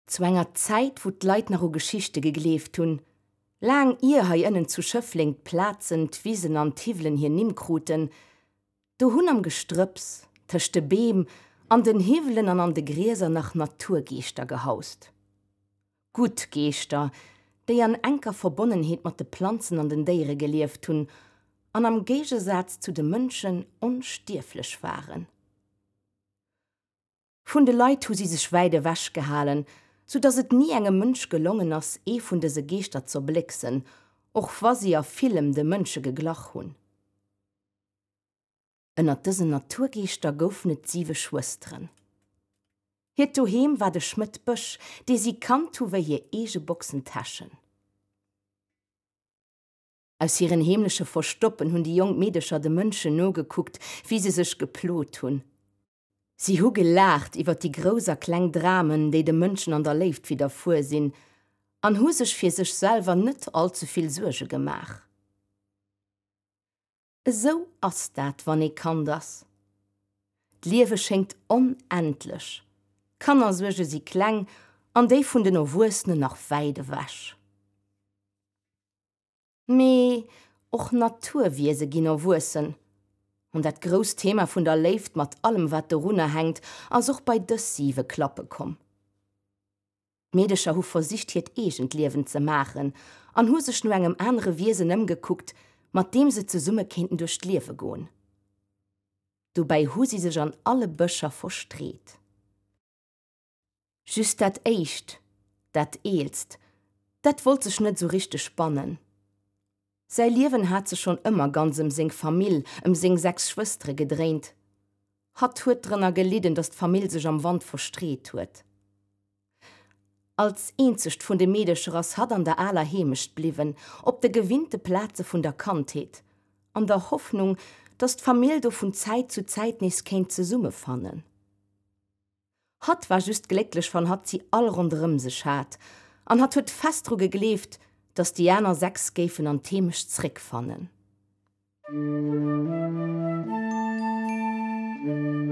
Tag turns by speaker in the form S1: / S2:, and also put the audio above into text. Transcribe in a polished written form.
S1: Zu enger Zeit, wo d'Leit nach o Geschichte gegleeft hun, lang ihr ha innen zu Schöffling plazend, Wiesen an Tivlen hier nimmkruten, du hun am Gestrüps, töchte Beem, an den Hevelen an de Gräser nach Naturgeester gehaust. Gut Geester, die an enker Verbonnenheit mat de Pflanzen an den Deere gelieft hun, an am Gegesatz zu de Mënschen unstierflich waren. Von de Leut hu sie sich weide wasch gehalen, so dass et nie engem Mönsch gelungen ass vun dese Geester zu blixen, och was sie a Film de Mënsche geglach hun. Ënner dëse Naturgeester goufnet 7 Schwestern. Hiet doheem war de Schmidtbüsch, die sie kannt hu wer hier ege Boxen taschen. Aus ihren himmlische Verstoppen hun die Jungmedischer de Mënsche no geguckt, wie sie sich geplot hun. Sie hu gelacht iwwer die groser Klangdramen, die de Mënschen an der Leift wieder vorsinn, an hu sech fir sich selber net allzuviel Sorge gemach. So ass dat, wann ich kann das. D'Liewe schenkt unendlich. Kanner suche sie klang, an déi vun den Erwursne nach Weide wasch. Me och Naturwiese ginn erwursen. Und dat gros Thema vun der Leift mat allem wat derunner hängt, as och bei dës 7 Klappe kom. Medischer hu versichthiet egent Liewen ze machen, an hu sech nur engem andere Wiesen ëmgeguckt, mat dem se ze Summe kenten durch d'Liewe goen. Dobei hu sie sech an alle Bëscher verstreet. Just dat Eicht, dat eelst, dat wollt sech net so richtig spannen. Sei Liewen hat se schon immer ganz seng Famill, seng 6 Schwestre gedreht. Hat huet drinnner geleden, dass d'Famill sech am Wand verstreet huet. Als einzigst vun de Medischerers hat an der allerhemischt bliwen, ob de gewinnte Platze vun der Kant heet, an der Hoffnung, dass d'Famill do vun Zeit zu Zeit nis kennt ze Summe fannen. Hat war just glücklich von hat sie all rundrum sech hat, an hat huet festro gegleft, dass die Janer 6 Gefen an themisch zrick fannen.